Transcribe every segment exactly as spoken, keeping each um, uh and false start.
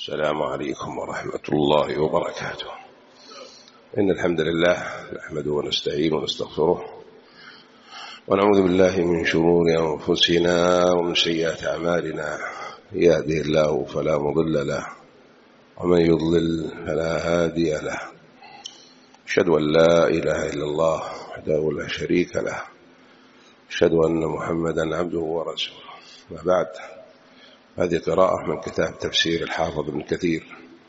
السلام عليكم ورحمة الله وبركاته. إن الحمد لله نحمده ونستعينه ونستغفره ونعوذ بالله من شرور أنفسنا ومن سيئات أعمالنا. يهده الله فلا مضل له ومن يضلل فلا هادي له. أشهد أن لا إله إلا الله وحده لا شريك له. أشهد أن محمدا عبده ورسوله. وبعد، هذه قراءة من كتاب تفسير الحافظ ابن كثير،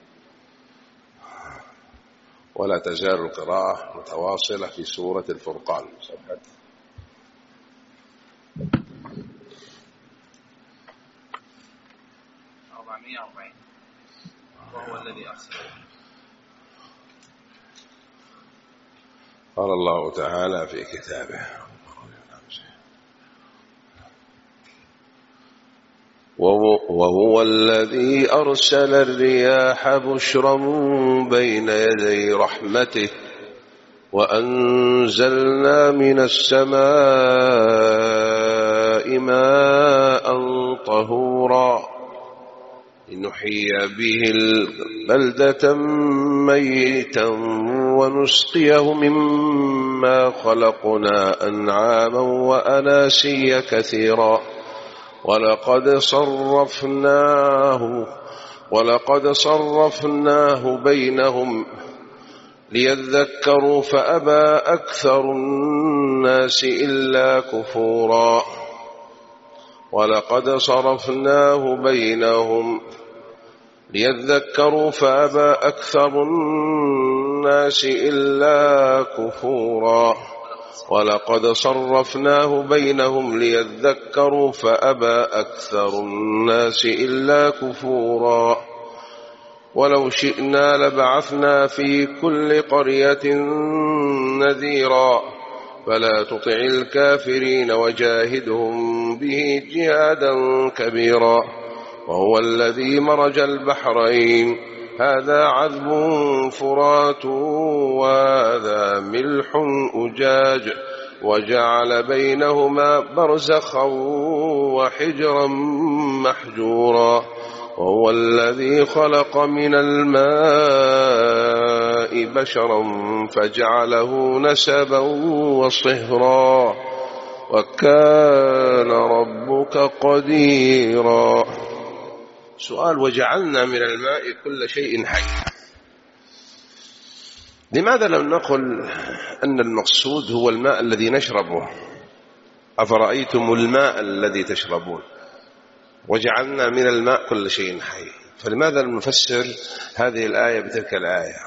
ولا تزال القراءة متواصلة في سورة الفرقان. صفحة أربعمائة وأربعين. وهو الذي أرسل. قال الله تعالى في كتابه: وهو الذي أرسل الرياح بشرا بين يدي رحمته وأنزلنا من السماء ماء طهورا لنحيي به بلدة ميتا ونسقيه مما خلقنا أنعاما وأناسيا كثيرا ولقد صرفناه ولقد صرفناه بينهم ليذكروا فأبى أكثر الناس إلا كفورا ولقد صرفناه بينهم ليذكروا فأبى أكثر الناس إلا كفورا ولقد صرفناه بينهم ليذكروا فأبى أكثر الناس إلا كفورا ولو شئنا لبعثنا في كل قرية نذيرا فلا تطع الكافرين وجاهدهم به جهادا كبيرا وهو الذي مرج البحرين هذا عذب فرات وهذا ملح أجاج وجعل بينهما برزخا وحجرا محجورا وهو الذي خلق من الماء بشرا فجعله نسبا وصهرا وكان ربك قديرا. سؤال: وجعلنا من الماء كل شيء حي. لماذا لم نقل أن المقصود هو الماء الذي نشربه؟ أفرأيتم الماء الذي تشربون وجعلنا من الماء كل شيء حي. فلماذا لم نفسر هذه الآية بتلك الآية؟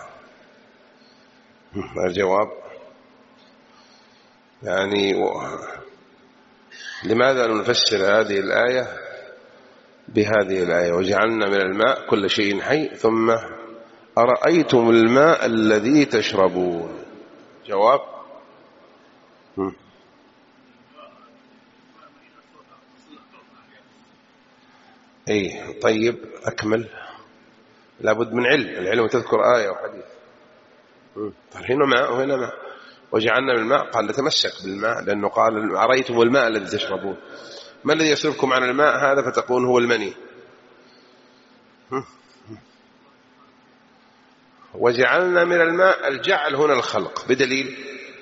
الجواب يعني لماذا لم نفسر هذه الآية بهذه الآية: وجعلنا من الماء كل شيء حي ثم أرأيتم الماء الذي تشربون؟ جواب: أي طيب، أكمل. لابد من علم، العلم تذكر آية وحديث. هنا ماء وهنا ماء. وجعلنا من الماء، قال نتمسك بالماء، لأنه قال أرأيتم الماء الذي تشربون. ما الذي يصرفكم عن الماء هذا فتقول هو المني؟ وجعلنا من الماء، الجعل هنا الخلق، بدليل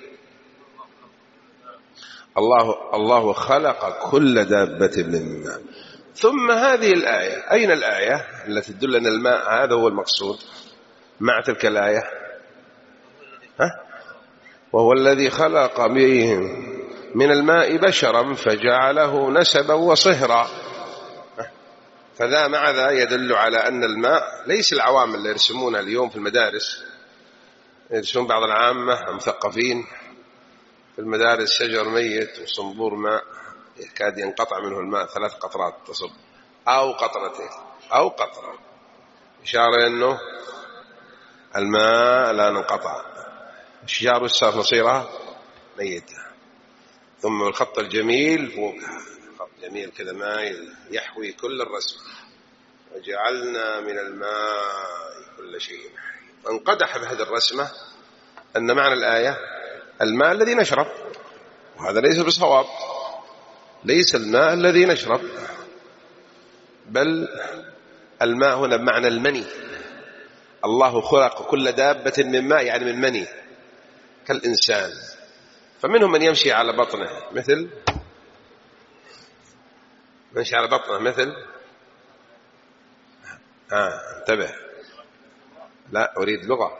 الله الله خلق كل دابة من ماء. ثم هذه الآية، أين الآية التي تدل أن الماء هذا هو المقصود مع تلك الآية؟ ها؟ وهو الذي خلق بهم من الماء بشرا فجعله نسبا وصهرا. فذا مع ذا يدل على أن الماء ليس العوامل اللي يرسمونها اليوم في المدارس. يرسمون بعض العامة مثقفين في المدارس شجر ميت وصنبور ماء يكاد ينقطع منه الماء، ثلاث قطرات تصب أو قطرتين أو قطرة، إشارة أنه الماء لا ننقطع. الشجار والساف مصيرها ميتة. ثم الخط الجميل فوقها خط جميل كذا مايل يحوي كل الرسم. وجعلنا من الماء كل شيء حي. فانقدح بهذه الرسمة أن معنى الآية الماء الذي نشرب، وهذا ليس بصواب. ليس الماء الذي نشرب، بل الماء هنا بمعنى المني. الله خلق كل دابة من ماء، يعني من مني كالإنسان. فمنهم من يمشي على بطنه مثل يمشي على بطنه مثل آه انتبه، لا أريد لغة.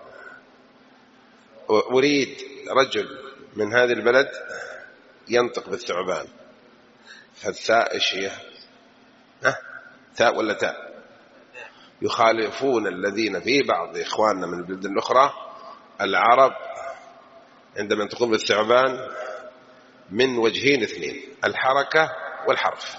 أريد رجل من هذه البلد ينطق بالثعبان، فالثاء إيش هي؟ ها ثاء ولا تاء؟ يخالفون الذين في بعض إخواننا من البلاد الأخرى العرب عندما ينطقون بالثعبان من وجهين اثنين، الحركة والحرف،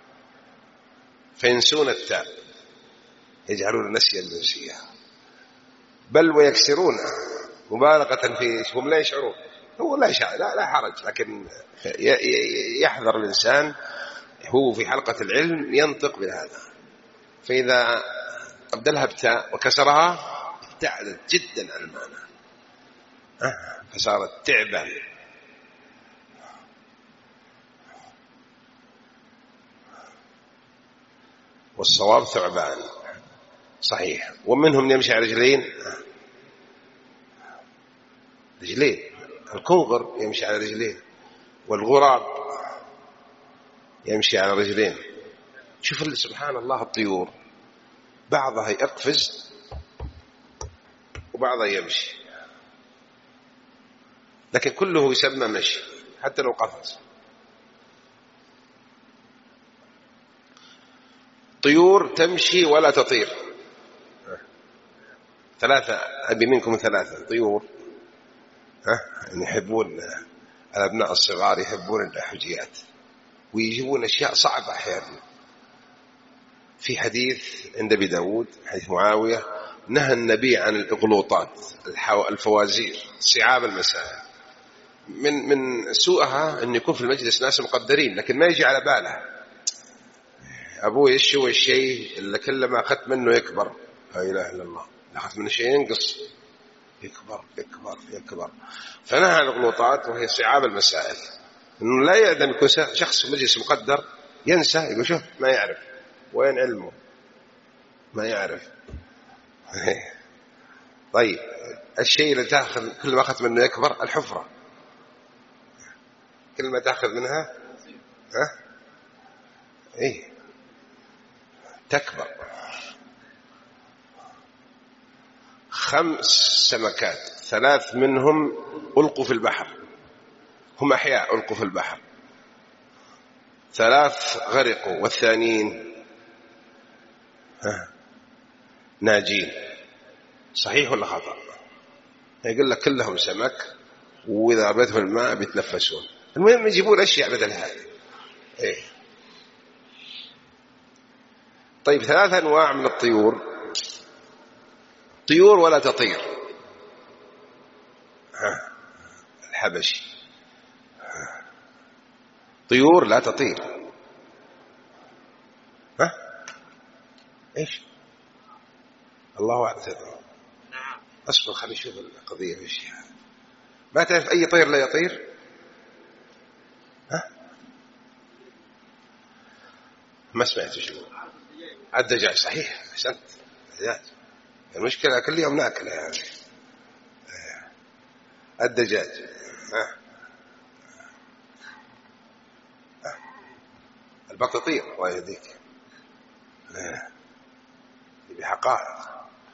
فينسون التاء، يجعلون نسيا منسيا، بل ويكسرونها مبالغة في هم لا يشعرون. هو لا يشعر، لا, لا حرج، لكن يحذر الإنسان هو في حلقة العلم ينطق بهذا. فإذا أبدلها بتاء وكسرها ابتعدت جدا عن المعنى، فصارت تعبان. والصواب ثعبان صحيح. ومنهم يمشي على رجلين، رجلين الكنغر يمشي على رجلين، والغراب يمشي على رجلين. شوف سبحان الله، الطيور بعضها يقفز وبعضها يمشي، لكن كله يسمى مشي حتى لو قفز. طيور تمشي ولا تطير. ثلاثة أبي منكم ثلاثة طيور، ها يحبون الأبناء الصغار يحبون الحجيات ويجيبون أشياء صعبة أحيانا. في حديث عند أبي داود حديث معاوية نهى النبي عن الإغلوطات الفوازير صعاب المسائل. من من سوءها أن يكون في المجلس ناس مقدرين لكن ما يجي على باله أبوه إيش هو الشيء اللي كل ما أخذت منه يكبر، لا إله إلا الله، أخذت منه شيء ينقص يكبر يكبر يكبر. فنهى عن الإغلوطات وهي صعاب المسائل، إنه لا يأذن يكون شخص في مجلس مقدر ينسى، يقول شوف ما يعرف وين علمه، ما يعرف. طيب الشيء اللي تأخذ كل ما أخذت منه يكبر، الحفرة كل ما تأخذ منها ها إيه تكبر. خمس سمكات ثلاث منهم ألقوا في البحر، هم أحياء ألقوا في البحر، ثلاث غرقوا والثانيين ها ناجين. صحيح ولا خطأ؟ يقول لك كلهم سمك وإذا ربيتهم الماء بيتنفسون. المهم يجيبون أشياء بدل هذه. إيه. طيب ثلاث أنواع من الطيور، طيور ولا تطير، ها الحبشي، ها. طيور لا تطير، ها إيش الله أعلم. أصبر خلي نشوف القضية في الشيء. ما تعرف أي طير لا يطير؟ ها ما سمعت شو الدجاج. صحيح أحسنت، الدجاج. المشكلة كل يوم ناكله يعني الدجاج. ها البط يطير الله يهديك بحقائق.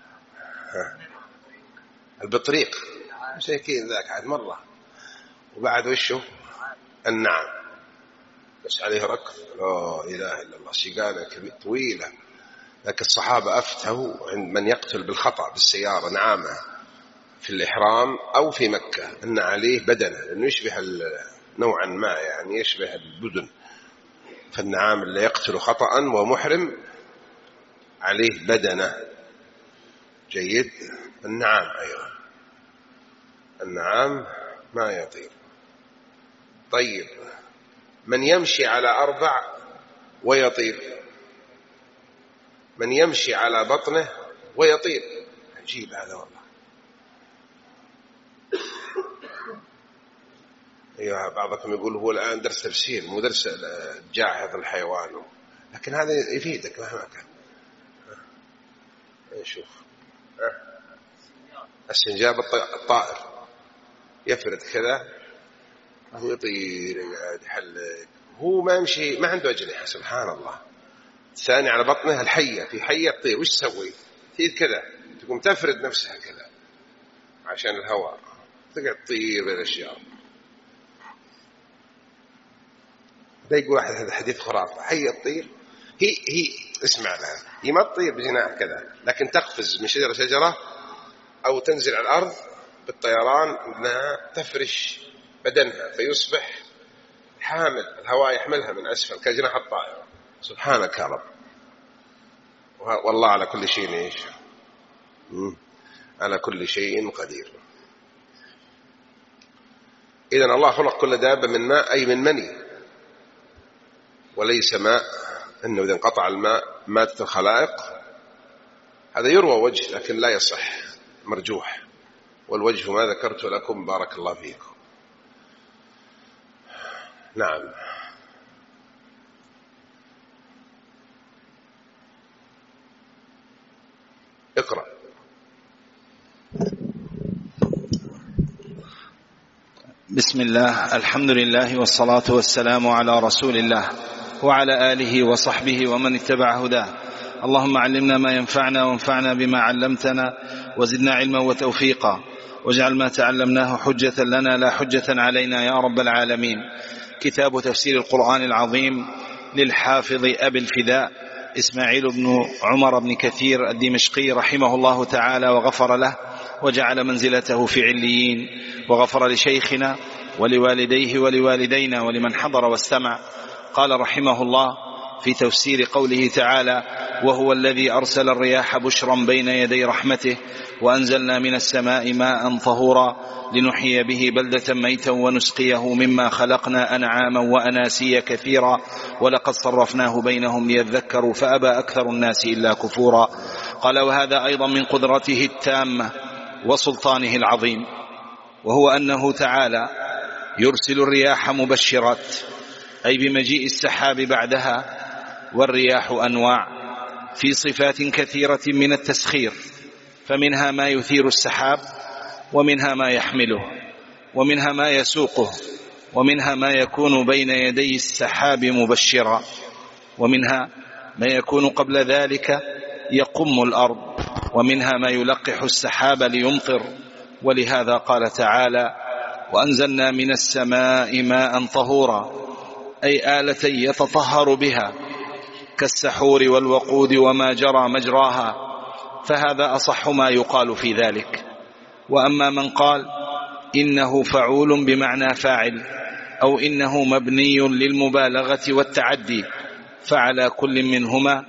البطريق مساكين ذاك عاد مرة. وبعد وشه النعم بس عليه ركض، لا إله إلا الله، سيقانة طويلة. لكن الصحابة أفتوا عند من يقتل بالخطأ بالسيارة نعامة في الإحرام أو في مكة أن عليه بدنة، لأنه يشبه نوعا ما يعني يشبه البدن. فالنعام اللي يقتل خطأ ومحرم عليه بدنة. جيد. النعام أيضا، النعام ما يطير. طيب من يمشي على أربع ويطير، من يمشي على بطنه ويطير. عجيب هذا والله. أيها بعضكم يقول هو الآن درس تفسير مو درس جاحظ الحيوان، لكن هذا يفيدك مهما كان. نشوف السنجاب الطائر يفرد كذا ويطير قاعد يحلق، هو ما يمشي، ما عنده أجنحة سبحان الله. الثاني على بطنها الحية، في حية تطير، وش تسوي؟ تطير كذا، تقوم تفرد نفسها كذا عشان الهواء، تقعد تطير بالأشياء. ده يقول واحد هذا حديث خرافة، حية تطير، هي هي اسمع لها، هي ما تطير بجناح كذا، لكن تقفز من شجرة شجرة أو تنزل على الأرض بالطيران، أنها تفرش بدنها فيصبح حامل، الهواء يحملها من أسفل كجناح الطائرة. سبحانك يا رب، والله على كل شيء إيش، على كل شيء قدير. إذن الله خلق كل دابة من ماء، أي من مني، وليس ماء أنه إذا انقطع الماء ماتت الخلائق. هذا يروى وجه لكن لا يصح، مرجوح، والوجه ما ذكرت لكم بارك الله فيكم. نعم. اقرأ. بسم الله، الحمد لله والصلاة والسلام على رسول الله وعلى آله وصحبه ومن اتبع هداه. اللهم علمنا ما ينفعنا وانفعنا بما علمتنا وزدنا علما وتوفيقا، واجعل ما تعلمناه حجة لنا لا حجة علينا يا رب العالمين. كتاب تفسير القرآن العظيم للحافظ أبي الفداء إسماعيل بن عمر بن كثير الدمشقي رحمه الله تعالى وغفر له وجعل منزلته في عليين، وغفر لشيخنا ولوالديه ولوالدينا ولمن حضر واستمع. قال رحمه الله في تفسير قوله تعالى: وهو الذي أرسل الرياح بشرا بين يدي رحمته وأنزلنا من السماء ماء طهورا لنحيي به بلدة ميتا ونسقيه مما خلقنا أنعاما وأناسيا كثيرا ولقد صرفناه بينهم ليذكروا فأبى أكثر الناس إلا كفورا. قال: وهذا أيضا من قدرته التامة وسلطانه العظيم، وهو أنه تعالى يرسل الرياح مبشرات، أي بمجيء السحاب بعدها. والرياح أنواع في صفات كثيرة من التسخير، فمنها ما يثير السحاب، ومنها ما يحمله، ومنها ما يسوقه، ومنها ما يكون بين يدي السحاب مبشرا، ومنها ما يكون قبل ذلك يقم الأرض، ومنها ما يلقح السحاب ليمطر. ولهذا قال تعالى: وأنزلنا من السماء ماء طهورا، أي آلة يتطهر بها كالسحور والوقود وما جرى مجراها، فهذا أصح ما يقال في ذلك. وأما من قال إنه فعول بمعنى فاعل، أو إنه مبني للمبالغة والتعدي، فعلى كل منهما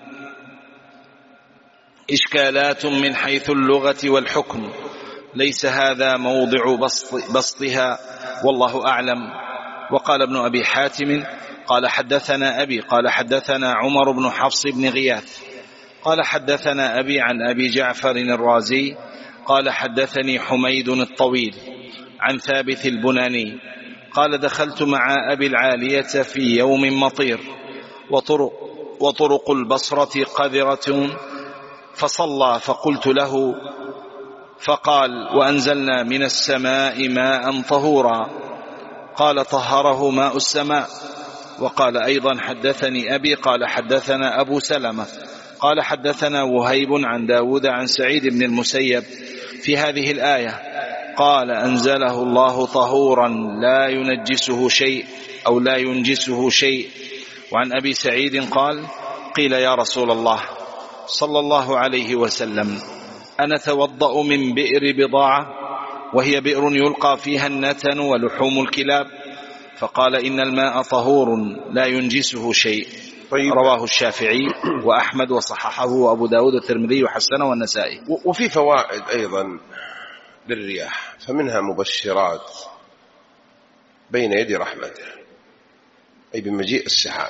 إشكالات من حيث اللغة والحكم، ليس هذا موضع بسط بسطها، والله أعلم. وقال ابن أبي حاتم قال: حدثنا أبي قال حدثنا عمر بن حفص بن غياث قال حدثنا أبي عن أبي جعفر الرازي قال: حدثني حميد الطويل عن ثابت البناني قال: دخلت مع أبي العالية في يوم مطير، وطرق, وطرق البصرة قذرة، فصلى، فقلت له، فقال: وأنزلنا من السماء ماء طهورا. قال: طهره ماء السماء. وقال أيضا: حدثني أبي قال حدثنا أبو سلمة قال حدثنا وهيب عن داود عن سعيد بن المسيب في هذه الآية، قال: أنزله الله طهورا لا ينجسه شيء أو لا ينجسه شيء. وعن أبي سعيد قال: قيل يا رسول الله صلى الله عليه وسلم: أنا توضأ من بئر بضاعة، وهي بئر يلقى فيها النتن ولحوم الكلاب، فقال: إن الماء طهور لا ينجسه شيء. طيب. رواه الشافعي وأحمد وصححه أبو داود والترمذي وحسنه والنسائي. وفي فوائد أيضا للرياح، فمنها مبشرات بين يدي رحمته، أي بمجيء السحاب.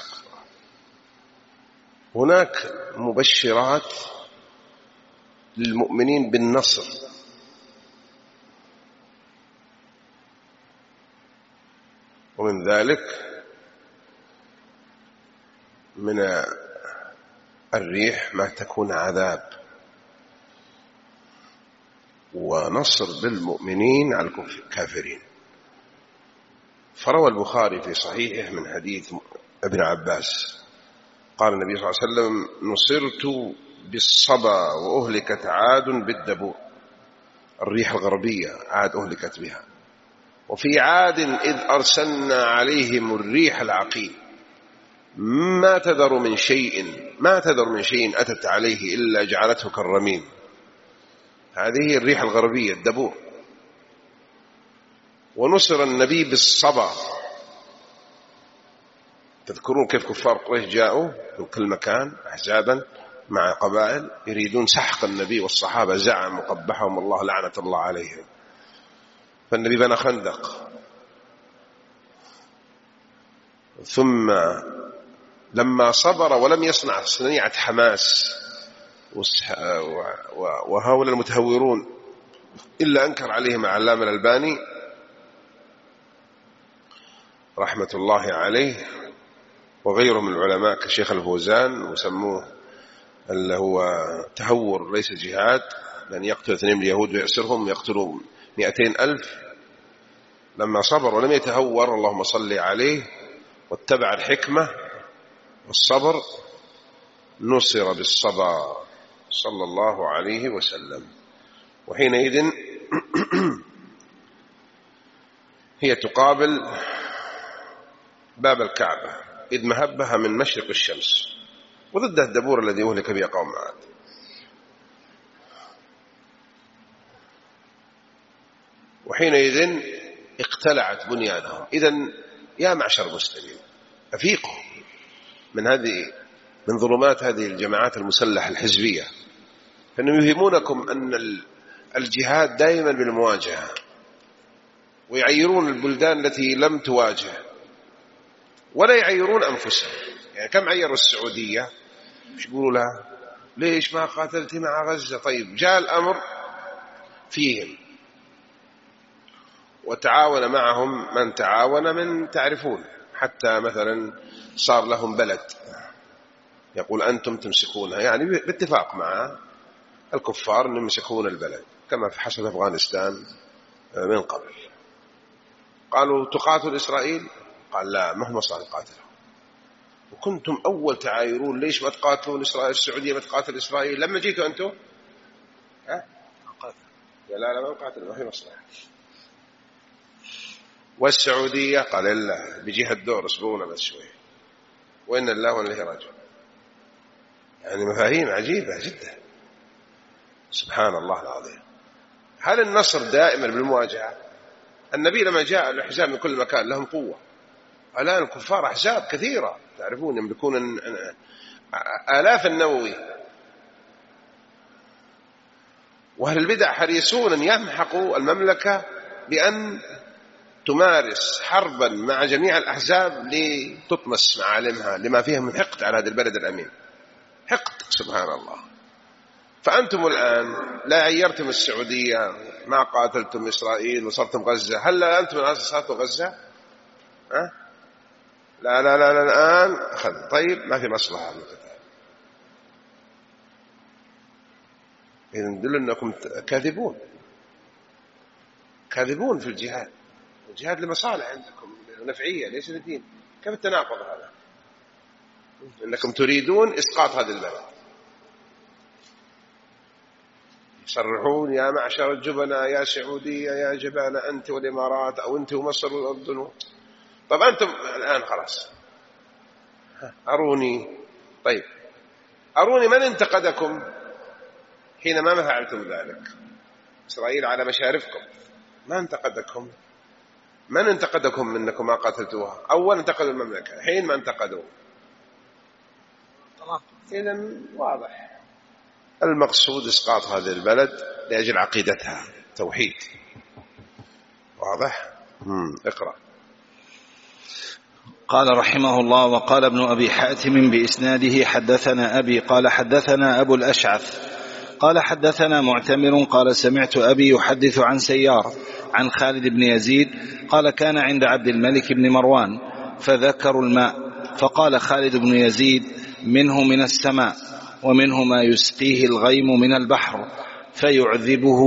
هناك مبشرات للمؤمنين بالنصر، ومن ذلك من الريح ما تكون عذاب ونصر بالمؤمنين على الكافرين. فروى البخاري في صحيحه من حديث ابن عباس قال النبي صلى الله عليه وسلم: نصرت بالصبا وأهلكت عاد بالدبور. الريح الغربية عاد أهلكت بها. وفي عاد إذ أرسلنا عليهم الريح العقيم ما تذر من شيء ما تذر من شيء أتت عليه إلا جعلته كالرميم. هذه هي الريح الغربية الدبور. ونصر النبي بالصبا. تذكرون كيف كفار قريش جاءوا من كل مكان أحزابا مع قبائل يريدون سحق النبي والصحابة، زعم وقبحهم الله لعنة الله عليهم. فالنبي بنى خندق، ثم لما صبر ولم يصنع صنيعة حماس وهؤلاء المتهورون إلا أنكر عليهم علامة الألباني رحمة الله عليه وغيره من العلماء كشيخ الفوزان، وسموه اللي هو تهور ليس جهاد، لأن يقتل اثنين من اليهود ويأسرهم يقتلوا مئتين ألف. لما صبر ولم يتهور اللهم صل عليه واتبع الحكمة والصبر نصر بالصبا صلى الله عليه وسلم. وحينئذ هي تقابل باب الكعبة إذ مهبها من مشرق الشمس، وضدها الدبور الذي أهلك به قوم عاد. وحينئذ اقتلعت بنيانهم. إذن يا معشر المسلمين أفيقوا من هذه من ظلمات هذه الجماعات المسلحة الحزبية، فإنهم يهمونكم أن الجهاد دائما بالمواجهة، ويعيرون البلدان التي لم تواجه ولا يعيرون أنفسهم. يعني كم عيروا السعودية؟ مش يقولوا لها ليش ما قاتلت مع غزة؟ طيب جاء الأمر فيهم وتعاون معهم من تعاون من تعرفون، حتى مثلا صار لهم بلد يقول أنتم تمسكونها، يعني باتفاق مع الكفار أن يمسكون البلد كما في حصل أفغانستان من قبل. قالوا تقاتل إسرائيل؟ قال لا، ما هم صار قاتلهم. وكنتم أول تعايرون ليش ما تقاتلون إسرائيل؟ السعودية ما تقاتل إسرائيل. لما جيتوا أنتم ها قاتل؟ لا لا ما نقاتل، ما في مصلحة. والسعودية قال لا، بيجيها الدور اصبرونا بس شوي، وإن الله وإن إليه راجعون. يعني مفاهيم عجيبة جدا، سبحان الله العظيم. هل النصر دائما بالمواجهة؟ النبي لما جاء الأحزاب من كل مكان لهم قوة. الآن الكفار أحزاب كثيرة تعرفون يملكون آلاف النووي، وأهل البدع حريصون أن يمحقوا المملكة بأن تمارس حربا مع جميع الأحزاب لتطمس معالمها لما فيها من حقد على هذا البلد الأمين، حقد سبحان الله. فأنتم الآن لا عيرتم السعودية، ما قاتلتم إسرائيل وصرتم غزة. هل لا أنتم الآن صرتوا غزة؟ أه؟ لا لا لا لا الآن أخذ. طيب ما في مصلحة القتال. إذن دل أنكم كاذبون كاذبون في الجهاد. الجهاد لمصالح عندكم نفعية ليس للدين. كيف التناقض هذا؟ أنكم تريدون إسقاط هذا البلد، يصرحون يا معشر الجبناء يا سعودية يا جبانة أنت والإمارات أو أنت ومصر والأردن. طب أنتم الآن خلاص أروني، طيب أروني من انتقدكم حينما ما فعلتم ذلك؟ إسرائيل على مشارفكم ما انتقدكم. من انتقدكم منكم ما قاتلتوها؟ أول انتقدوا المملكة، حين ما انتقدوا. إذن واضح المقصود إسقاط هذه البلد لأجل عقيدتها توحيد. واضح؟ مم. اقرأ. قال رحمه الله: وقال ابن أبي حاتم بإسناده حدثنا أبي قال حدثنا أبو الأشعث قال حدثنا معتمر قال سمعت أبي يحدث عن سيار عن خالد بن يزيد قال كان عند عبد الملك بن مروان فذكروا الماء، فقال خالد بن يزيد: منه من السماء ومنه ما يسقيه الغيم من البحر فيعذبه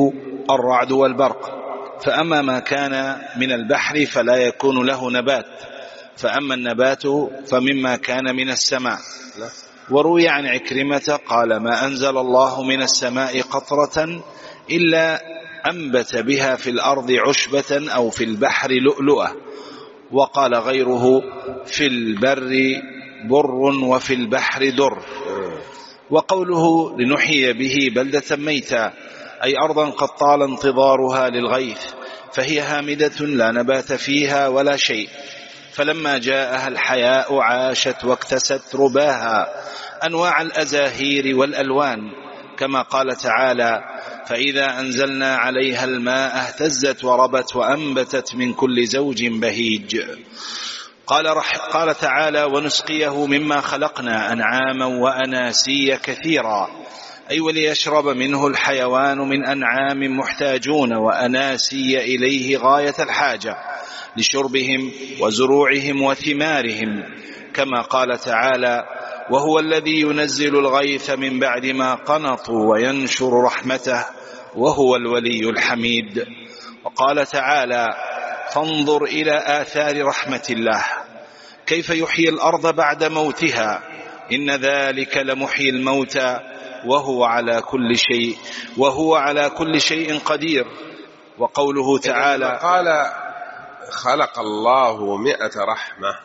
الرعد والبرق. فأما ما كان من البحر فلا يكون له نبات، فأما النبات فمما كان من السماء. وروي عن عكرمة قال: ما أنزل الله من السماء قطرة إلا أنبت بها في الأرض عشبة أو في البحر لؤلؤة. وقال غيره: في البر بر وفي البحر در. وقوله: لنحيي به بلدة ميتا، أي أرضا قد طال انتظارها للغيث، فهي هامدة لا نبات فيها ولا شيء، فلما جاءها الحياء عاشت واكتست رباها أنواع الأزاهير والألوان، كما قال تعالى: فإذا أنزلنا عليها الماء اهتزت وربت وأنبتت من كل زوج بهيج. قال, رح قال تعالى: ونسقيه مما خلقنا أنعاما وأناسيا كثيرا، أي وليشرب منه الحيوان من أنعام محتاجون وأناسي إليه غاية الحاجة لشربهم وزروعهم وثمارهم، كما قال تعالى: وهو الذي ينزل الغيث من بعد ما قنطوا وينشر رحمته وهو الولي الحميد. وقال تعالى: فانظر إلى آثار رحمة الله كيف يحيي الأرض بعد موتها إن ذلك لمحيي الموتى وهو على كل شيء وهو على كل شيء قدير. وقوله تعالى: قال خلق الله مئة رحمة،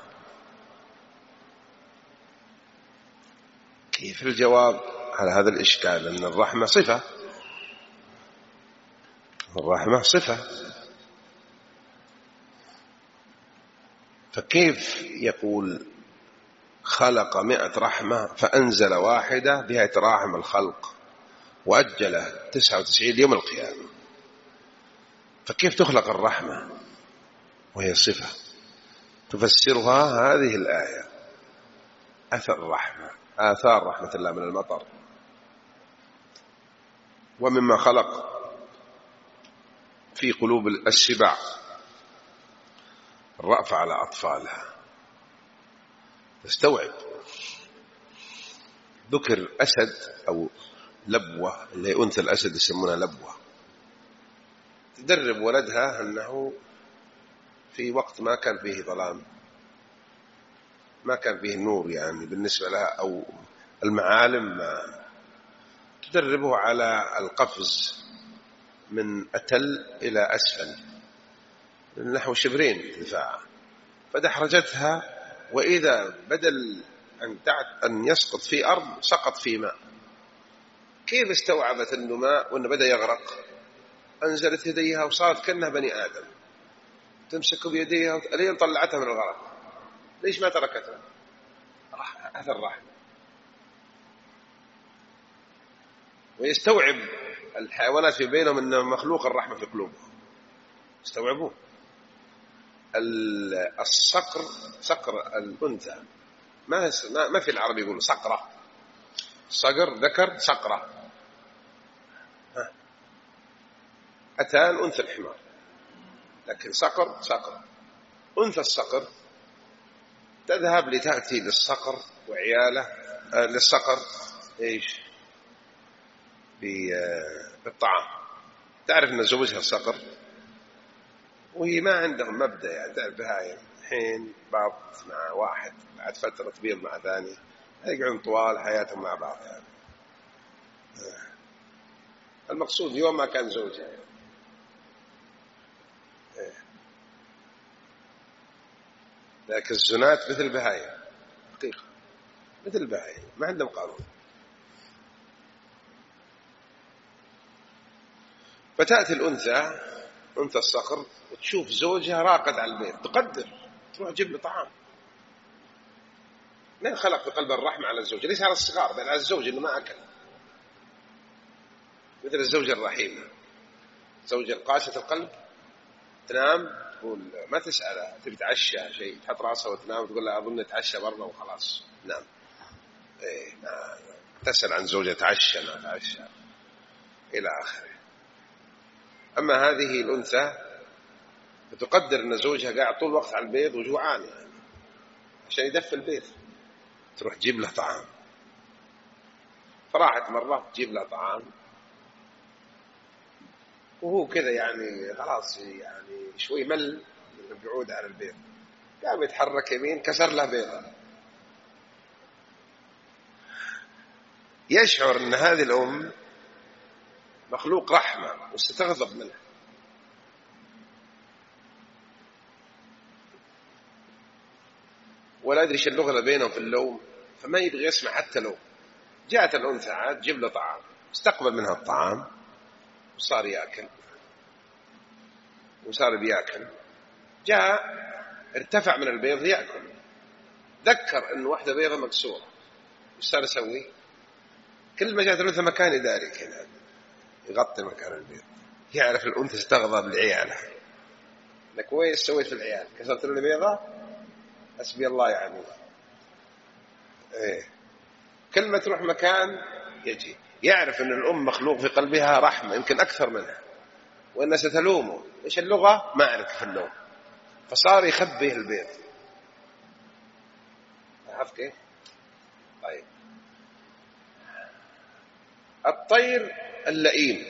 كيف الجواب على هذا الإشكال؟ أن الرحمة صفة، الرحمة صفة، فكيف يقول خلق مئة رحمة فأنزل واحدة بها تراحم الخلق وأجل تسعة وتسعين يوم القيامة؟ فكيف تخلق الرحمة وهي صفة؟ تفسرها هذه الآية: أثر الرحمة، آثار رحمة الله من المطر، ومما خلق في قلوب السباع الرأفة على أطفالها. تستوعب، ذكر أسد أو لبوة، اللي أنثى الأسد يسمونها لبوة، تدرب ولدها أنه في وقت ما كان فيه ظلام، ما كان فيه نور يعني بالنسبة لها، أو المعالم، ما تدربه على القفز من أتل إلى أسفل نحو شبرين ارتفاع، فدحرجتها، وإذا بدل أن أن يسقط في أرض سقط في ماء. كيف استوعبت أنه ماء وأنه بدأ يغرق؟ أنزلت يديها وصارت كأنها بني آدم، تمسك بيديها لين طلعتها من الغرق. ليش ما تركتها؟ هذا الرحمة. ويستوعب الحيوانات في بينهم أن مخلوق الرحمة في قلوبهم، استوعبوه. الصقر، صقر الأنثى، ما ما في العربي يقول صقرة، صقر ذكر، صقرة أتان أنثى الحمار، لكن صقر صقر. أنثى الصقر تذهب لتأتي للصقر وعياله، آه للصقر إيش بالطعام. تعرف أن زوجها الصقر وهي ما عندهم مبدأ، يعني تعرف بهايم حين بعض مع واحد بعد فترة تبيض مع ثاني، يقعدون طوال حياتهم مع بعض يعني. المقصود يوم ما كان زوجها يعني. لكن الزنات مثل بهايم حقيقة، مثل بهايم ما عندهم قانون. فتأتي الأنثى، أنثى الصقر، وتشوف زوجها راقد على البيت، تقدر تروح تجيب له طعام. من خلق في قلب الرحمة على الزوج؟ ليس على الصغار بل على الزوج اللي ما أكل، مثل الزوجة الرحيمة، زوجة قاسية القلب، تنام تقول ما تسألها تبي تعشى شيء، تحط راسها وتنام تقول لها أظن تعشى برا وخلاص نام. إيه ما تسأل عن زوجة تعشى ما تعشى إلى آخره. أما هذه الأنثى بتقدر أن زوجها قاعد طول الوقت على البيت وجوعان يعني عشان يدفي البيت، تروح تجيب له طعام. فراحت مرة تجيب له طعام، وهو كذا يعني خلاص يعني شوي مل من القعود على البيض، قام يتحرك يمين كسر له بيضة، يشعر أن هذه الأم مخلوق رحمة وستغضب منه. ولا أدري ايش اللغة بينهم في اللوم، فما يبغي يسمع حتى لو. جاءت الأنثى عاد جيب له طعام، استقبل منها الطعام وصار يأكل وصار بيأكل. جاء ارتفع من البيض يأكل، ذكر أن واحدة بيضة مكسورة، وش صار يسوي؟ كل ما جاءت الأنثى مكان يداري كذا يغطي مكان البيض. يعرف الأنثى استغضب لعيالها، لك وين سويت في العيال؟ كسرت له البيضة؟ حسبي الله يعني. إيه. كل ما تروح مكان يجي. يعرف أن الأم مخلوق في قلبها رحمة يمكن أكثر منها، وأنها ستلومه. إيش اللغة؟ ما أعرف في اللوم، فصار يخبيه البيض. عرفت كيف؟ طيب، الطير اللئيم،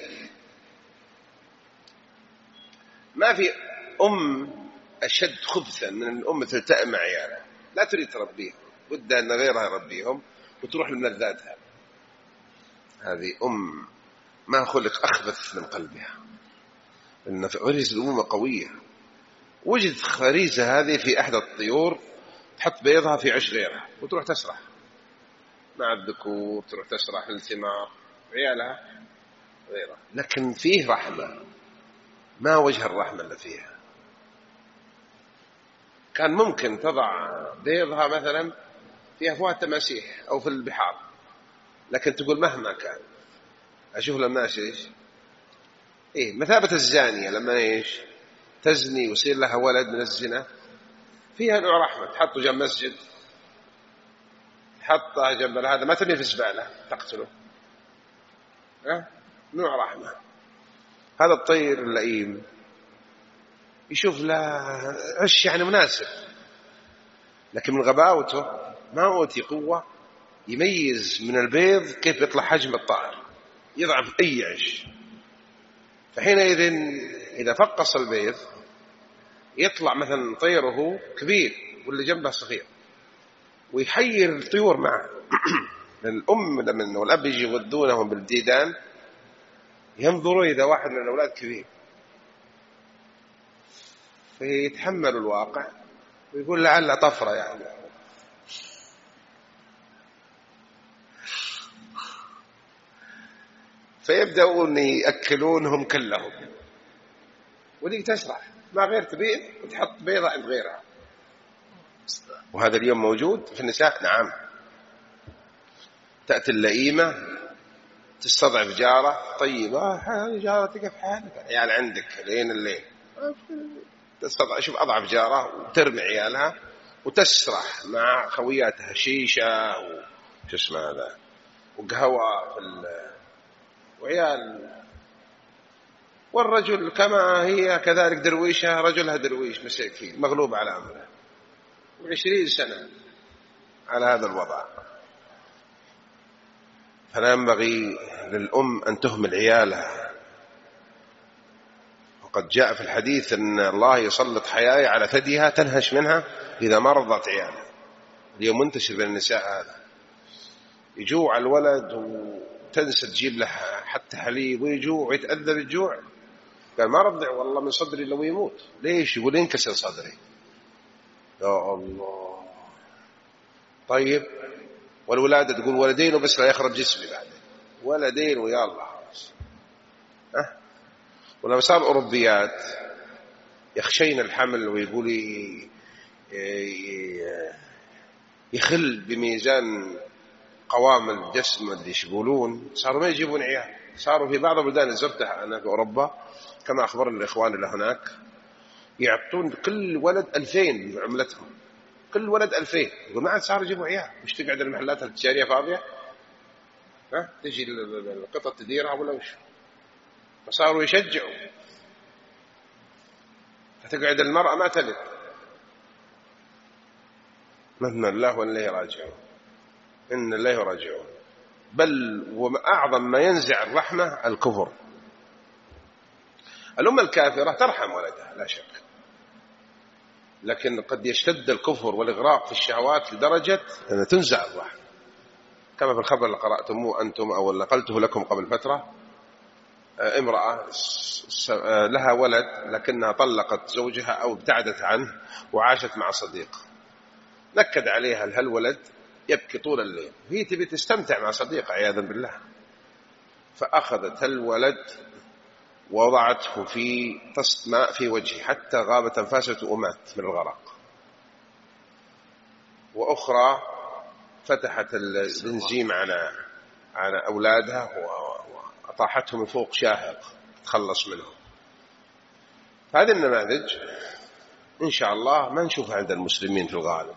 ما في أم أشد خبثا من الأم تلتئم مع عيالها، لا تريد تربيهم، ودها أن غيرها يربيهم وتروح لملذاتها. هذه أم ما خلق أخبث من قلبها، إن غريزة الأمومة قوية. وجد خريزة هذه في أحد الطيور، تحط بيضها في عش غيرها وتروح تسرح مع الذكور، تروح تسرح للثمار، عيالها غيرها، لكن فيه رحمة. ما وجه الرحمة اللي فيها؟ كان ممكن تضع بيضها مثلا في أفواه التماسيح أو في البحار، لكن تقول مهما كان. أشوف لما إيش إيه مثابة الزانية لما إيش تزني ويصير لها ولد من الزنا، فيها نوع رحمة. تحطه جنب مسجد، تحطه جنب هذا، ما ترميه في الزبالة تقتله، أه؟ نوع رحمة. هذا الطير اللئيم يشوف له عش يعني مناسب، لكن من غباوته ما أوتي قوة يميز من البيض كيف يطلع حجم الطائر، يضعف أي عش. فحينئذ إذا فقص البيض يطلع مثلا طيره كبير واللي جنبه صغير، ويحير الطيور معه. الأم لما والأب يجي يودونهم بالديدان ينظروا إذا واحد من الأولاد كبير، فيتحملوا الواقع ويقول لعل طفرة يعني. فيبدأون يأكلونهم كلهم، وديك تسرح ما غير تبيض وتحط بيضة عند غيرها. وهذا اليوم موجود في النساء. نعم، تأتي اللئيمة تستضعف جارة طيبة، هذه جارة تقف حالك، عيال عندك لين الليل، تستضعف. شوف أضعف جارة وترمي عيالها وتسرح مع خوياتها شيشة وش اسمه هذا وقهوة في ال... وعيال. والرجل كما هي كذلك درويشة، رجلها درويش مساكين مغلوب على أمره، وعشرين سنة على هذا الوضع. فلا ينبغي للأم أن تهمل عيالها. وقد جاء في الحديث أن الله يسلط حياة على ثديها تنهش منها إذا ما رضت عيالها. اليوم منتشر بين النساء هذا، يجوع الولد وتنسى تجيب له حتى حليب، ويجوع ويتأذى بالجوع، قال ما رضع والله من صدري لو يموت. ليش؟ يقول ينكسر صدري. يا الله. طيب، والولادة تقول ولدين وبس لا يخرج جسمي بعد، ولدين ويا الله خلاص. أه؟ ولما صار أوروبيات يخشين الحمل ويقول يخل بميزان قوام الجسم اللي يقولون، صاروا ما يجيبون عيال. صاروا في بعض البلدان اللي زرتها أنا في أوروبا كما أخبرنا الإخوان اللي هناك يعطون كل ولد ألفين بعملتهم، كل ولد ألفين. يقول ما عاد صاروا يجيبوا عيال، مش تقعد المحلات التجارية فاضية، ها تجي القطط تديرها ولا وش. فصاروا يشجعوا، فتقعد المرأة ما تلد. مهما الله وإليه راجعون، إن الله راجعون. بل وأعظم ما ينزع الرحمة الكفر. الأمة الكافرة ترحم ولدها لا شك، لكن قد يشتد الكفر والإغراق في الشهوات لدرجة أن تنزع الرحمة، كما في الخبر اللي قرأتموه أنتم أو اللي نقلته لكم قبل فترة، امرأة لها ولد لكنها طلقت زوجها أو ابتعدت عنه وعاشت مع صديق، نكد عليها الولد يبكي طول الليل، هي تبي تستمتع مع صديق عياذا بالله، فأخذت الولد ووضعته في طست ماء في وجهه حتى غابت أنفاسه ومات من الغرق، وأخرى فتحت البنزيم على على أولادها وأطاحته من فوق شاهق تخلص منهم. هذه النماذج إن شاء الله ما نشوفها عند المسلمين في الغالب.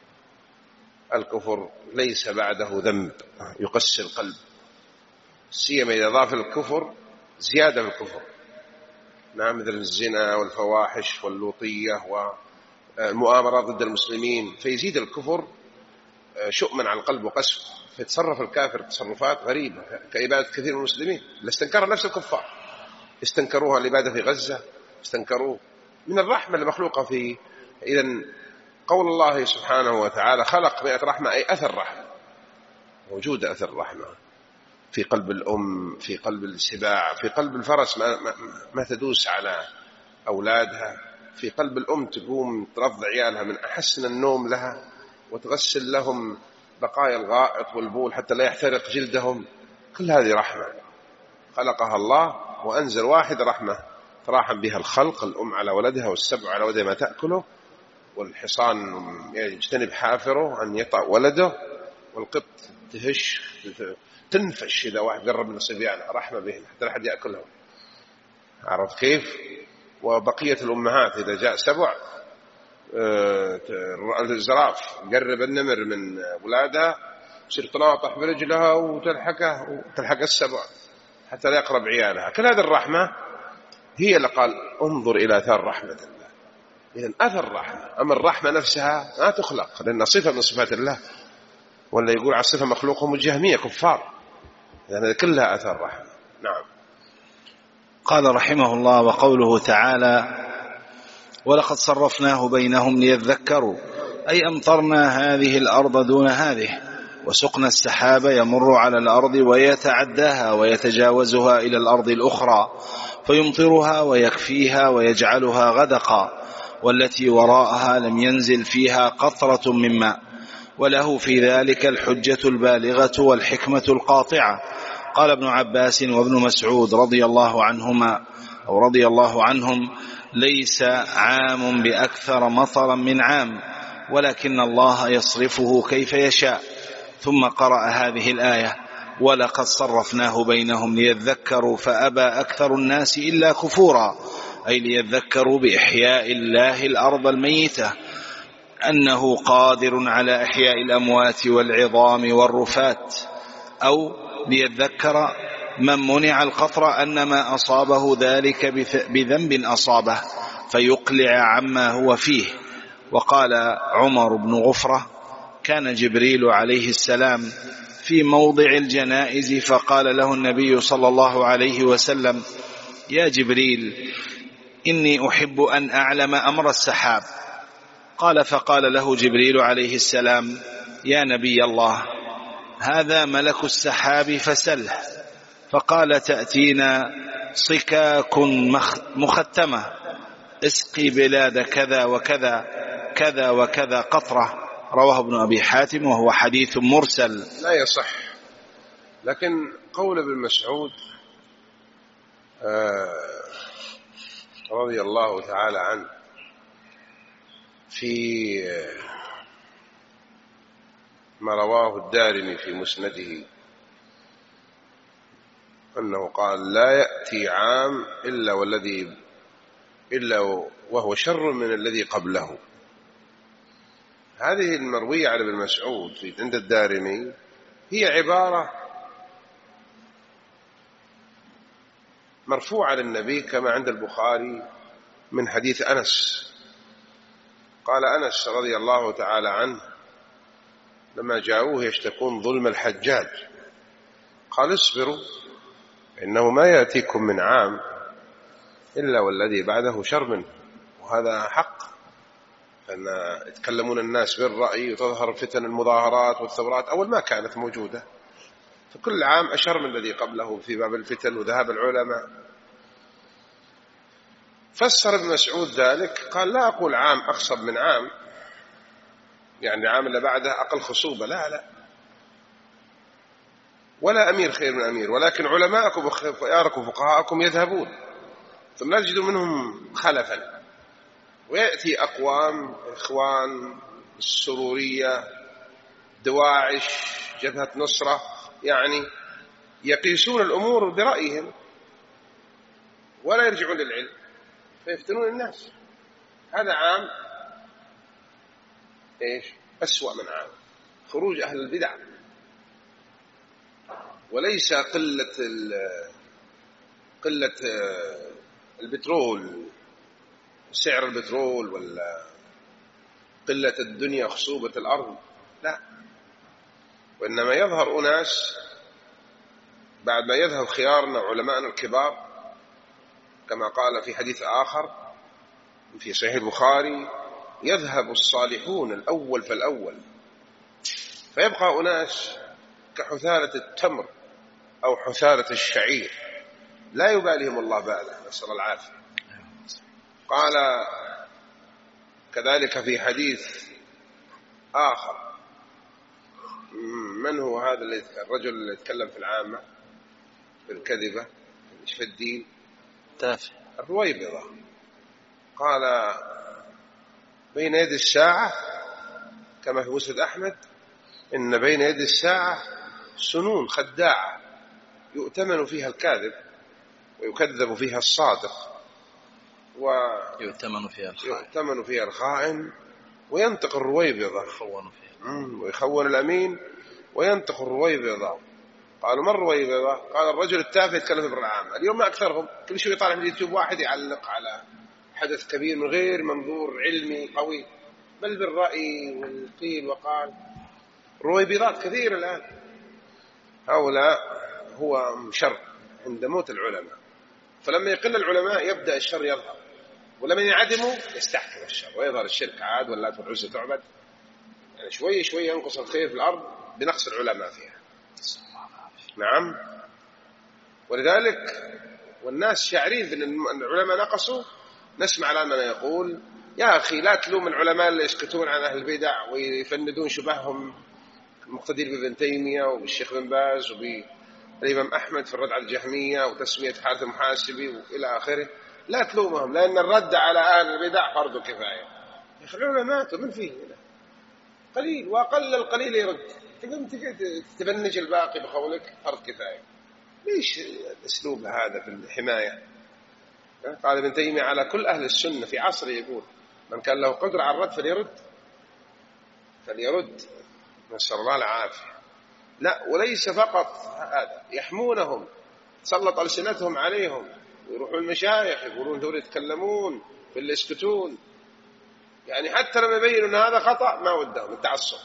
الكفر ليس بعده ذنب يقسي القلب، سيما إذا ضاف الكفر زيادة في الكفر، نعم، مثل الزنا والفواحش واللوطية والمؤامرة ضد المسلمين، فيزيد الكفر شؤما على القلب وقسوة، فيتصرف الكافر تصرفات غريبة كإبادة كثير من المسلمين اللي استنكرها نفس الكفار، استنكروها الإبادة في غزة، استنكروه من الرحمة المخلوقة في. إذن قول الله سبحانه وتعالى خلق مئة رحمة، أي أثر رحمة، وجود أثر رحمة في قلب الأم، في قلب السباع، في قلب الفرس ما, ما, ما تدوس على أولادها، في قلب الأم تقوم ترضع عيالها من أحسن النوم لها وتغسل لهم بقايا الغائط والبول حتى لا يحترق جلدهم، كل هذه رحمة خلقها الله وأنزل واحد رحمة تراحم بها الخلق، الأم على ولدها والسبع على ولدها ما تأكله، والحصان يجتنب حافره أن يطع ولده، والقط تهش تنفش إذا واحد قرب من الصبيان، رحمة بهم حتى لا أحد يأكلهم، عرف كيف؟ وبقية الأمهات إذا جاء سبع الزراف قرب النمر من أولادها تصير تناطح برجلها وتلحقه وتلحق السبع حتى لا يقرب عيالها. كل هذه الرحمة هي اللي قال انظر إلى أثر رحمة الله. إذن أثر رحمة، أما الرحمة نفسها ما تخلق لأنها صفة من صفات الله، ولا يقول على الصفة مخلوقهم الجهمية كفار، يعني كلها أثر رحمة. نعم. قال رحمه الله: وقوله تعالى: ولقد صرفناه بينهم ليذكروا، أي أمطرنا هذه الأرض دون هذه، وسقنا السحاب يمر على الأرض ويتعداها ويتجاوزها إلى الأرض الأخرى فيمطرها ويكفيها ويجعلها غدقا، والتي وراءها لم ينزل فيها قطرة من ماء، وله في ذلك الحجة البالغة والحكمة القاطعة. قال ابن عباس وابن مسعود رضي الله عنهما أو رضي الله عنهم: ليس عام بأكثر مطرا من عام، ولكن الله يصرفه كيف يشاء. ثم قرأ هذه الآية: ولقد صرفناه بينهم ليذكروا فأبى أكثر الناس إلا كفورا، أي ليذكروا بإحياء الله الأرض الميتة، أنه قادر على إحياء الأموات والعظام والرفات، أو ليذكر من منع القطر أن ما أصابه ذلك بذنب أصابه فيقلع عما هو فيه. وقال عمر بن غفرة: كان جبريل عليه السلام في موضع الجنائز فقال له النبي صلى الله عليه وسلم: يا جبريل، إني أحب أن أعلم أمر السحاب. قال فقال له جبريل عليه السلام: يا نبي الله، هذا ملك السحاب فسله. فقال: تأتينا صكاك مختمة، اسقي بلاد كذا وكذا كذا وكذا قطرة. رواه ابن أبي حاتم وهو حديث مرسل لا يصح. لكن قول ابن مسعود آه رضي الله تعالى عنه في ما رواه الدارمي في مسنده أنه قال: لا يأتي عام إلا والذي إلا وهو شر من الذي قبله. هذه المروية على ابن مسعود في عند الدارمي هي عبارة مرفوعة للنبي كما عند البخاري من حديث أنس. قال أنس رضي الله تعالى عنه لما جاءوه يشتكون ظلم الحجاج قال: اصبروا إنه ما يأتيكم من عام إلا والذي بعده شر منه، وهذا حق. أن يتكلمون الناس بالرأي وتظهر فتن المظاهرات والثورات أول ما كانت موجودة، فكل عام أشر من الذي قبله في باب الفتن وذهاب العلماء. فسر ابن مسعود ذلك قال: لا أقول عام أخصب من عام، يعني عام اللي بعده أقل خصوبة، لا لا، ولا أمير خير من أمير، ولكن علماءكم وخياركم وفقهاءكم يذهبون ثم لا تجدوا منهم خلفا، ويأتي أقوام إخوان السرورية دواعش جبهة نصرة يعني يقيسون الأمور برأيهم ولا يرجعون للعلم فيفتنون الناس. هذا عام إيش أسوأ من عام خروج أهل البدع، وليس قلة قلة البترول سعر البترول ولا قلة الدنيا خصوبة الأرض، لا، وإنما يظهر أناس بعد ما يذهب خيارنا علماءنا الكبار كما قال في حديث آخر في صحيح البخاري: يذهب الصالحون الأول فالأول، فيبقى أناس كحثالة التمر أو حثالة الشعير لا يباليهم الله باله، نسأل العافية. قال كذلك في حديث آخر: من هو هذا الرجل اللي يتكلم في العامة بالكذبة في الدين؟ تافه الرويبضة. قال: بين يد الساعة كما في مسند أحمد إن بين يد الساعة سنون خداعة يؤتمن فيها الكاذب ويكذب فيها الصادق ويؤتمن فيها الخائن يؤتمن فيها الخائن وينطق الرويبضة يخون فيها ويخون الأمين وينطق الرويبضة. قالوا: ما الرويبضة؟ قال: الرجل التافه يتكلم في العامة. اليوم ما أكثرهم، كل شيء يطالع في اليوتيوب واحد يعلق على حدث كبير من غير منظور علمي قوي، بل بالرأي والقيل وقال. رويبضات كثير الآن. هؤلاء هو شر عند موت العلماء، فلما يقل العلماء يبدأ الشر يظهر، ولما ينعدموا يستحكم الشر ويظهر الشرك عاد واللات والعزى تعبد. يعني شوي شوي ينقص الخير في الأرض بنقص العلماء فيها. نعم. ولذلك والناس شاعرين بأن العلماء نقصوا، نسمع لنا يقول: يا أخي لا تلوم العلماء اللي يسكتون عن أهل البدع ويفندون شبههم المقتدين بابن تيمية وبالشيخ بن باز وبالإمام أحمد في الرد على الجهمية وتسمية حارث المحاسبي وإلى آخره. لا تلومهم، لأن الرد على أهل البدع فرض كفاية. يا أخي العلماء ماتوا، من فيه قليل، وأقل القليل يرد، تبنج الباقي بقولك فرض كفاية. ليش الأسلوب هذا في الحماية؟ قال ابن تيمية: على كل أهل السنة في عصره يقول: من كان له قدرة على الرد فليرد فليرد نسأل الله العافية. لا، وليس فقط هذا، يحمونهم، تسلط ألسنتهم عليهم ويروحون المشايخ يقولون دول يتكلمون في اللي يسكتون. يعني حتى لما يبينوا أن هذا خطأ ما ودهم التعصب،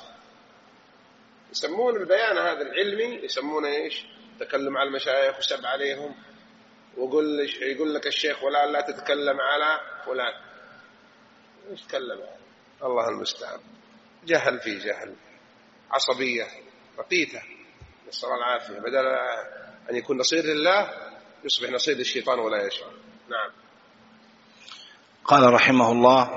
يسمون البيان هذا العلمي يسمونه إيش؟ تكلم على المشايخ وسب عليهم، وقل يقول لك الشيخ ولا لا تتكلم على فلان. ايش تكلم على الله المستعان؟ جهل في جهل، عصبية رقيتة، نسأل الله العافية. بدل أن يكون نصير لله يصبح نصير للشيطان ولا يشعر. نعم. قال رحمه الله: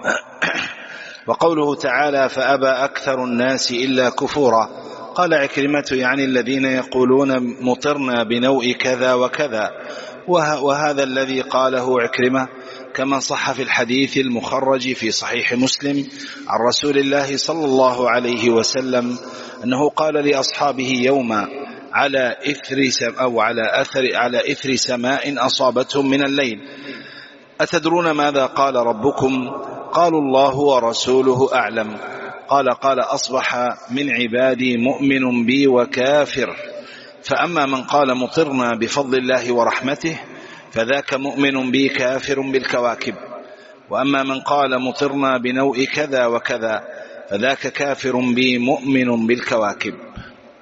وقوله تعالى: فأبى أكثر الناس إلا كفورا. قال عكرمة: يعني الذين يقولون مطرنا بنوء كذا وكذا. وهذا الذي قاله عكرمة كما صح في الحديث المخرج في صحيح مسلم عن رسول الله صلى الله عليه وسلم أنه قال لأصحابه يوما على إثر سم أو على أثر على إثر سماء أصابتهم من الليل: أتدرون ماذا قال ربكم؟ قالوا: الله ورسوله أعلم. قال: قال: أصبح من عبادي مؤمن بي وكافر، فأما من قال مطرنا بفضل الله ورحمته فذاك مؤمن بي كافر بالكواكب، وأما من قال مطرنا بنوء كذا وكذا فذاك كافر بي مؤمن بالكواكب.